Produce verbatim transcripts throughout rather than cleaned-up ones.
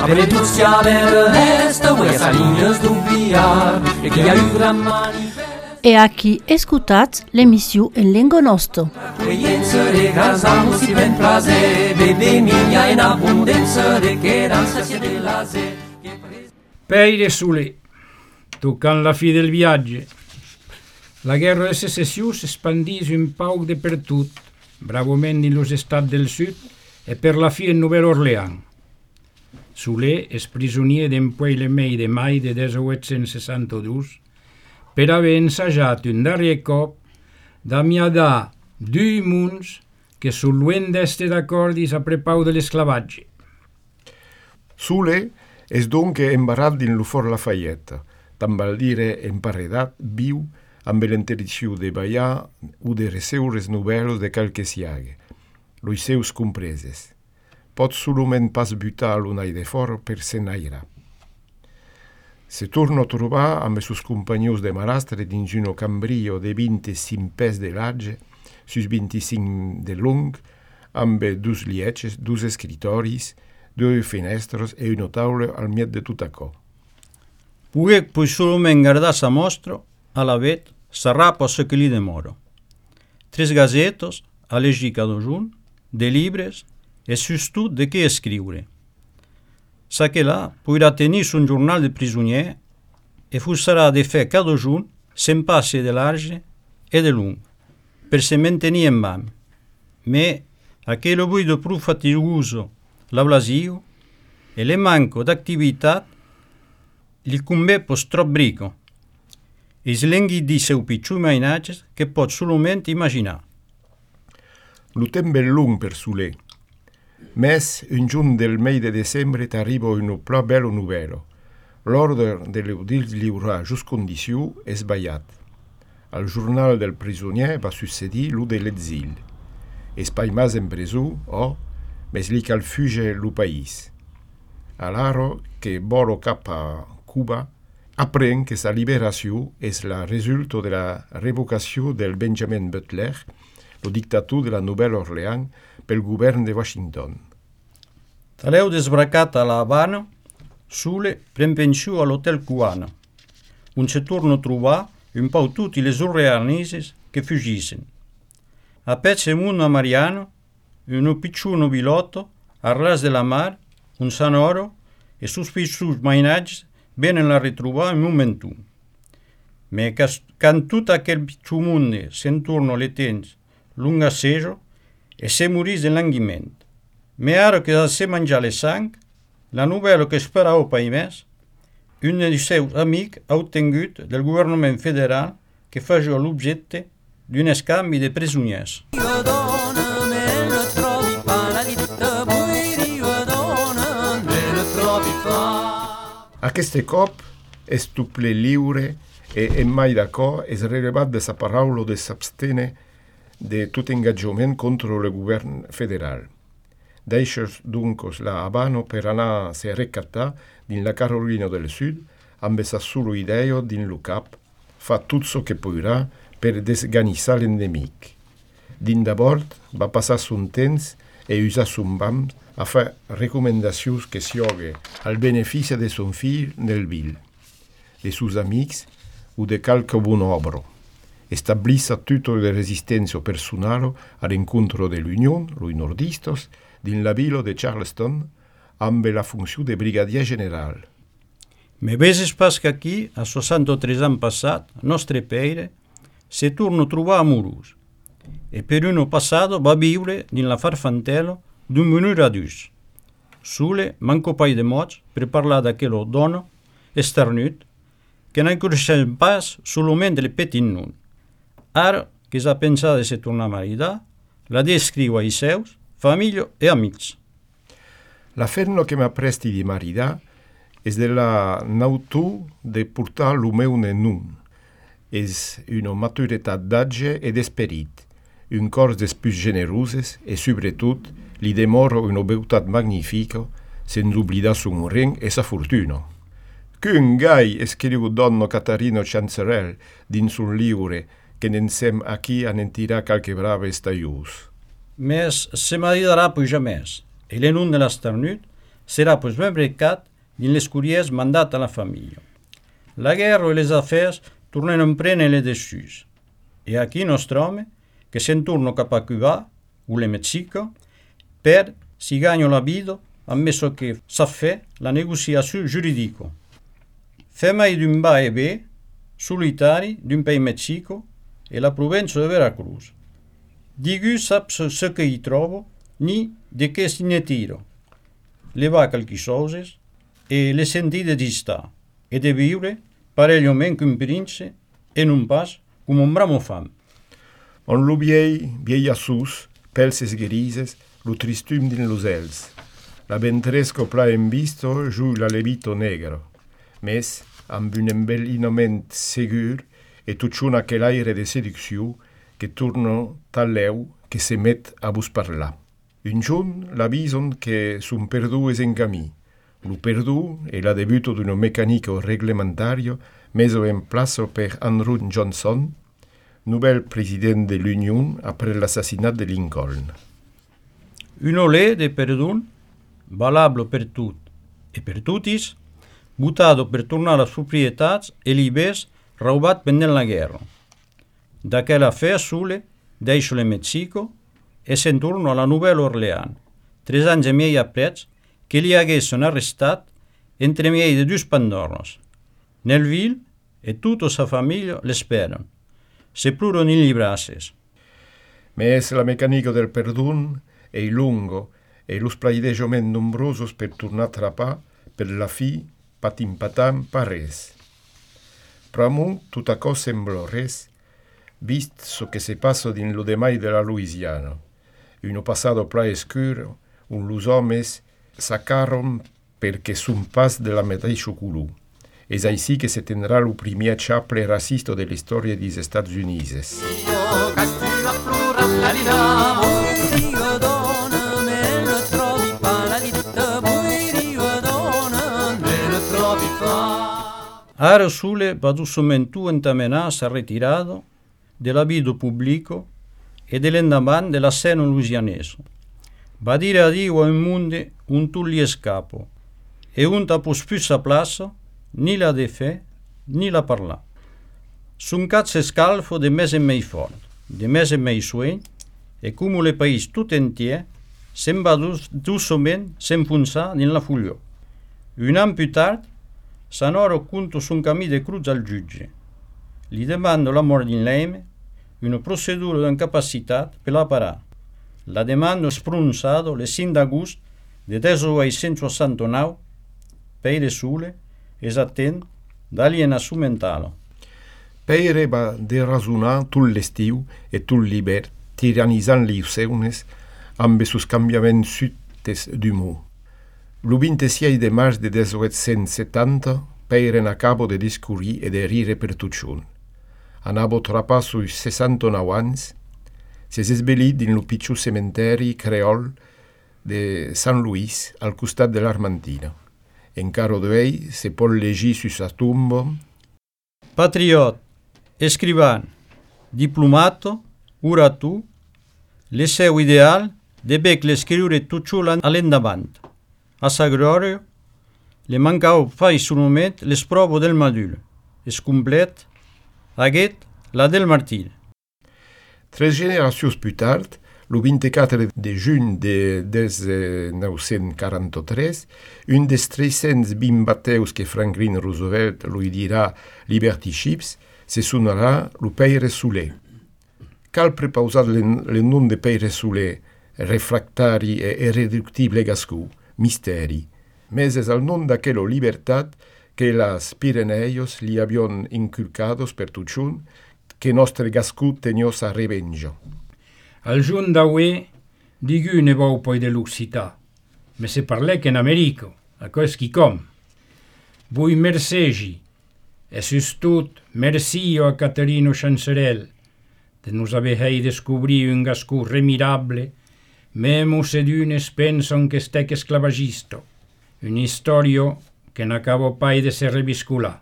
Avere Duzia veresta, vuoi a Salinas d'Ubiar, e chi ha un gran manifesto. E a chi escutat l'emissió en lingua nostra. Accoglienza de casamo si ben frase, bebe miglia in abbondanza de cheranza sia della se. Peire Sule, toccant la fi del viatge. La guerra de secessió s'expandís un pauc de per tot, bravament en los estats del sud e per la fi en Nouvelle-Orléans. Sule és prisonier d'empuei le mei de mai de mil seixanta-dos per haver ensajat un darrer cop d'amiadar dui munds que són lluent d'este d'acordis a prepau de l'esclavatge. Sule és donque embarrat din lo Fort Lafayette, tan val dire emparedat, viu, amb l'interdició de ballar o de receures novel·los de qualque siague, los seus compreses. Pot solament pas butar l'unai de fort per s'enaira. Se torna a trobar amb els seus companys de marastre dins un cambrio de vint-i-cinc pes de large, sus vint-i-cinc de long, amb dos lieches, dos escritoris, dos finestres e una taula al miet de tot açò. Puguec pues solament guardar sa mostra, a la vet, sa rapa ce que li demora. Tres gazetos, a llegir cada un, de llibres, e sustot de què escriure. Sa que là podrà tenir son jornal de prisonier e fussarà de fer cada un se'n passe de large e de long, per se mantenir en vam. Me, aquello buido prou fatigoso, la blasio, e le manco d'activitat, li convé pos trop brico, e slenghi di seu picciu mainatges che pot solament imaginar. Lo tempo è lungo per Sule. Mes, un giorno del mese de desembre, t'arriva una più bella novella. L'ordine dell'udil lliurar just condició és sbagliat. Al giornal del prisonier va succedir lo de l'exil. És pas mas en presó, oh, mes li cal fugge lo país. Allaro que volo cap a Cuba, apprèn que sa liberació és la resulta de la revocació del Benjamin Butler, lo dictator de la Nouvelle-Orléans, pel govern de Washington. Taleu desbracat a la Habana, Sule pren pensió a l'hotel Cubana, on se torna a trobar un pau tutti les orleanises che fugissen. A pezze un a Mariano, un picciuno bilotto, a ras de la mar, un sanoro, e sus piccius mainatges venen a retrobar un momentu. Me can tot aquel picciu munde se'n torna le temps lunga sejo, e se morís de languiment. Me ara que se manjar le sang, la novel·la que esperau pa i més, un dels seus amics ha obtingut del governament federal que faci l'objecte d'un escanvi de presoniers. Aquest cop és tuple lliure e en mai d'acord és relevat de sa paraula de s'abstene de tot engagement contra el govern federal. Deixes doncs la Habana per anar a se recatar dins la Carolina del Sud amb sa sola idea dins lo cap, fa tot so que podrà per desganitzar l'enemic. Dins d'abord va passar son temps e usar son bam a fer recomanacions que sioghe al benefici de son fill nel vil, de sus amics o de qualche bon obra. Establissa tutta la resistenza personale all'incontro dell'Unione, los nordistas, din la villa de Charleston, amb la funció de brigadier general. Me veses pas que aquí, a seixanta-tres anys passat, nostre pere se torna a trobar amorós, e per uno passato va viure din la farfantela d'un menor adus. Sule manco pai de mots per parlar d'aquella dona esternut que non coneixem pas solament el petit nom. Ara que s'ha pensat de se tornar a maridar, la descriu ai seus, família e amics. La ferma que m'apresti di maridar és de la nautor de portar lo meu nom. És una maturitat d'age e d'esperit, un cor d'espus generoses e, sobretot, li demora una beutat magnifica, sense oblidar son ring e sa fortuna. Qu'un gai, escriu donna Catarina Chancerel dins un llibre que n'ensem aquí a n'en tirar qualque brave estaiós. Mes se maridarà puja més, e le nom de l'esternut sera poi sbrecat din les curiers mandat a la famiglia. La guerra e les affaires tornaren a prendre le dessus. E aquí nostre home, che se'n torna cap a Cuba, o le Mexico, per si gagno la vida, ammesso che sa fe la negoziazione giuridica. Femai d'un ba e B, solitari d'un pays Mexico e la provincia de Veracruz. Digu sap ce que hi trobo, ni de què si ne tiro. Le va qualques coses e le senti de distar e de viure parellament qu'un prince e non pas com un bramo fam. On lo viei, viei a sus, pelses grises, lo tristum din los els. La ventresco pla en visto, giù la levito negro. Mes, amb un embellinament segur e tutxuna che l'aire de seducció que turno taleu que se met a vos parlar. Un giorn l'avison che sun perdù es en camí. Lo perdù e la debuto d'un meccanico reglementario meso en plazo per Andrew Johnson, nouvel president de l'Union après l'assassinat de Lincoln. Un olè de perdun, valable per tot e per tutis, butado per tornar les propietats e l'ibers raubat pendent la guerra. D'aquella fe sole, deixo le Mexico e se'n torno a la Nouvelle-Orléans, tres anys e miei aprets que li haguessin arrestat entre miei de dus pandornos. Nel vil e tutta sa famiglia l'esperen. Se pluro in librasses. Mes la mecanico del perdun e lungo e los plaideggiament nombrosos per tornar a trapar per la fi patim patam pares. Pramu tutta cosa semblò res, vist so che se passo din lo demai de la Louisiana. Uno passato pla escuro, un los homes sacaron perché sun pas de la mateixa color. Es així que se tendrà lo primer chaple racista de la història dels Estats Units. Ara Sule va documentar entamenar sa retirada de la vida pubblica e dell'endamant della scena louisianese. Va dire addio a un mondo un tu li escapo e un tapos più sa plaça ni la de fe ni la parlar. Son cat s'escalfo de més en més fort, de més en més sueny e com le país tot entier se'n va doucement s'enfonçar din la fulló. Un an più tard, Sanoro conto son camí de cruz al jutge. Li demando la mort din l'Aime, una procedura d'incapacitat per la parar. La demanda es pronunciada le cinc d'agost de millenovecentosessantanove, Peire Sule es attent d'alienació mental. Peire va derasonar tot l'estiu e tot l'hivern, tiranitzant les seunes amb sus cambiaments subtes d'humor. Lo ventisei de març de millenovecents setanta, Peire n'acabo de discurrir e de rire per tutxun. Anavo trapar sus sessantanou anys, s'es esbelit din lo pitjor cementeri creol de San Luis, al costat de l'Armantina. Encara d'ell se pot llegir sus sa tomba: Patriot, escrivan, diplomato, orator, le seu ideal de bec l'escriure tutxu a l'endavant. A sa glòria, le mancau fai solament les proves del madul. Es complet, aguet la del martir. Tres generacions plus tard, le vint-i-quatre de juny de millenou-cents quaranta-tres, un des tres-cents vint bateus que Franklin Roosevelt lui dirà Liberty Ships se sonarà lo Peire Sule. Cal prepausar le nom de Peire Sule, refractari e irreductible gascú, misteri, mes es al nom d'aquella libertat que las Pireneios li avion inculcados per tutxun, que nostre gascú tenios a revenja. Al junt d'auè, digu ne vau poi de l'Occità, me se parlec en Americo, a cos qui com. Vui mersegi, e sustut merci a Caterino Chancerel, de nos avehei descobri un gascú remirable, memo sedunes penson que stec esclavagisto, un historio que n'acabo pai de se reviscular.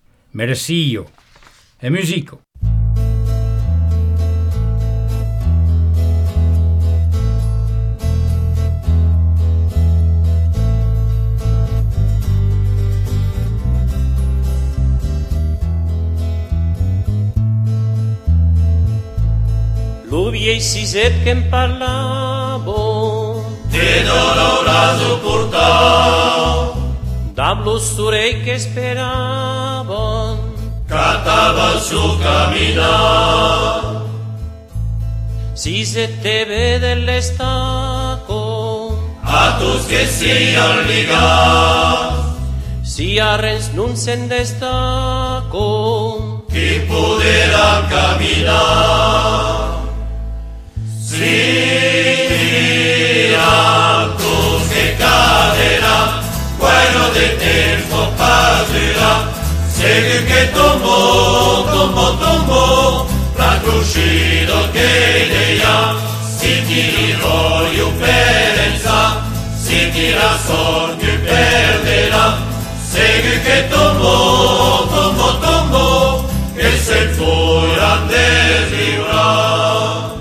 Merci e musico. L'ubiei siset che parlavo, Te doloroso portau, dam lo storei che speravan, Catava il suo camminare, si se te vede l'estaco, a tus che si alligar, si arrens non sen destaco, chi poderà camminare. Si tus che caderà, quello del tempo passerà, segui che tombò, tombò, tombò, la cuscito che deia, si ti roglio perenza, si ti la sorte perderà, segui che tombò, tombò, tombò, che se fuera deslibrà.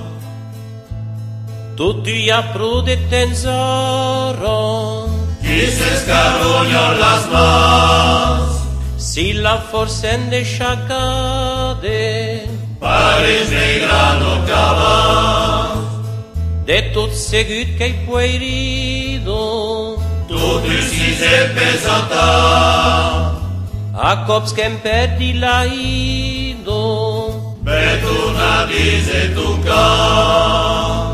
tutti a prude tenzoro, Chi se scarogna las mas, si la forsende sciacade, pares nei grano cavar, de tot segut che puoi rido, tutti si se pesata, a cops che perdi la ido, betuna dise tu ca.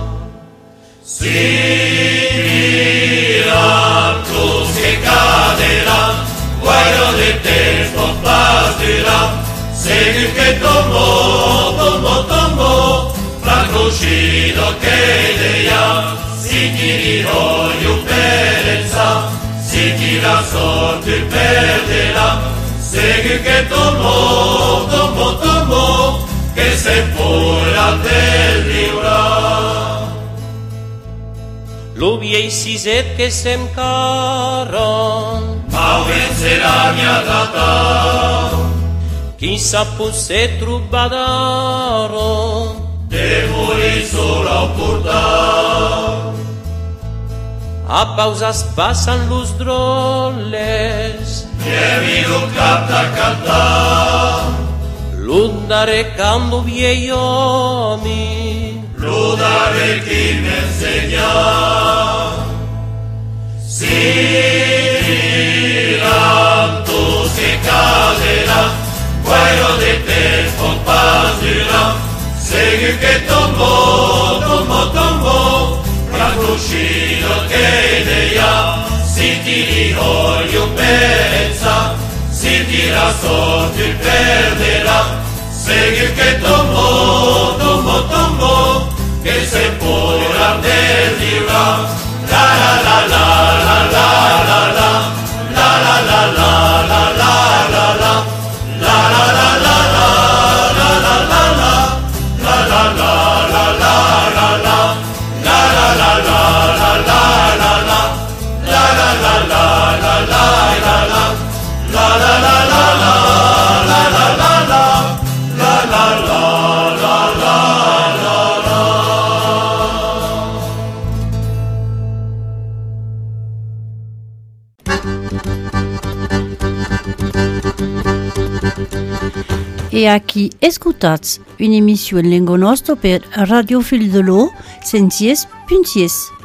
Si tus che caderà, guaio del tempo passerà, segui che tombò, tombò, tombò, francuscito che deia, si ti riroglio perenza, si ti la sorte perderà, segui che tombò, tombò, tombò, che se fuera deslibrà. l'ubiei siset che sem caron, Ma vencerà mia data, chi saput se trubadaro, te morì sola o portar. a pausas pasan los drolles, Vieni un cap da cantar, l'unda recando vieiomi, lodare chi mi insegna. Si l'anto si caderà, guaio del tempo passerà, segui che tombò, tombò, tombò, francuscito che deia, si ti riroglio perenza, si ti la sorte perderà, segui che tombò, tombò, tombò, che se fuera deslibrà. La la la la la la la la la la la la la la la la la la la la E aquí escutats une émission en lengua nostra per Radio Fil de l'Eau, cent sis punt sis.